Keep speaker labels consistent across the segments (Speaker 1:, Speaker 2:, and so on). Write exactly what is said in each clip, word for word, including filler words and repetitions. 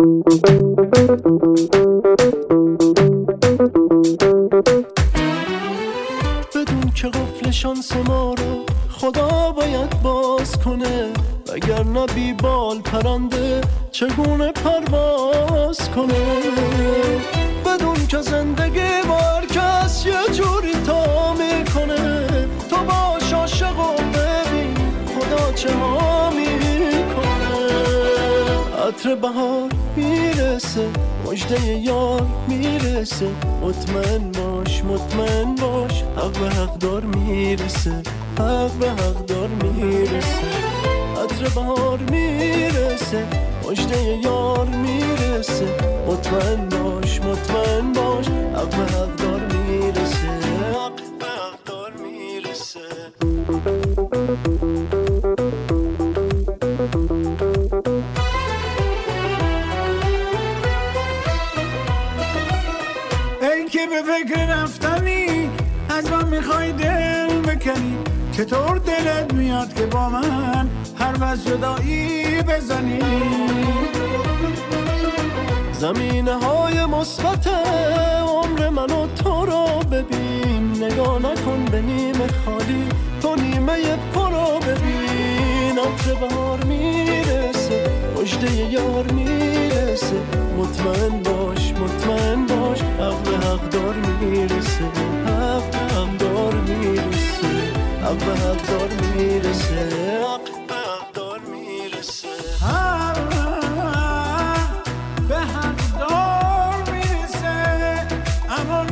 Speaker 1: بدون که قفل شانس ما رو خدا باید باز کنه، وگرنه بی بال پرنده چگونه پرواز کنه. بدون که زندگی با هر کس یه جوری تا میکنه، تو باش عاشق و ببین خدا چه ها میکنه. عطر بهار میرسه، مژده یار میرسه، مطمئن باش مطمئن باش، حق به حق دار میرسه، حق به حق دار میرسه. عطر بهار میرسه، مژده یار میرسه، مطمئن باش مطمئن باش، حق به حق دار میرسه، حق به حق دار میرسه.
Speaker 2: ای که به فکر رفتنی از من میخوای دل بکنی، چطور دلت میاد که با من حرف جدایی بزنی؟
Speaker 1: زمینه های مثبت عمر من و تو رو ببین، نگاه نکن به نیمه خالی، تو نیمه پر رو ببین. عطر بهار میرسه، مژده یار میرسه، مطمئن باش مطمئن باش، حق به حق دار میرسه، حق به حق دار میرسه، حق به حق دار میرسه، حق به حق دار میرسه،
Speaker 2: حق به حق دار میرسه. اما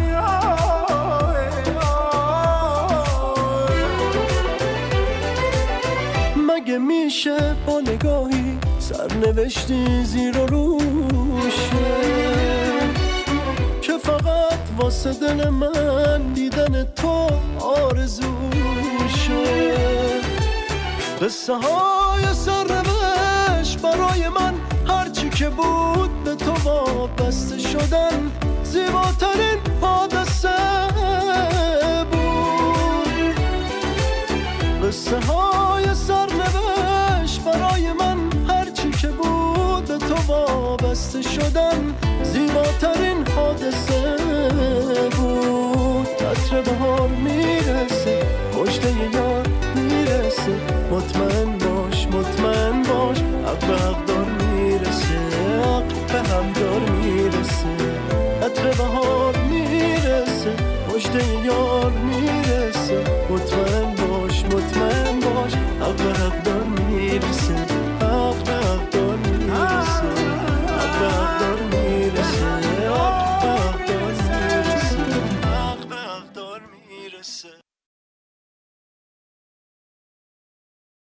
Speaker 1: مگه میشه با نگاهی سرنوشتی زیر و روشه، که فقط واسه دل من دیدن تو آرزوشه. قصه های سرنوشت برای من هرچی که بود به تو وابسته شدن زیباترین حادثه بود. قصه های سرنوشت برای من هرچی که بود به تو وابسته شدن زیباترین حادثه بود. عطر بهار میرسه، مژده یار میرسه، مطمئن باش مطمئن باش، حق به حق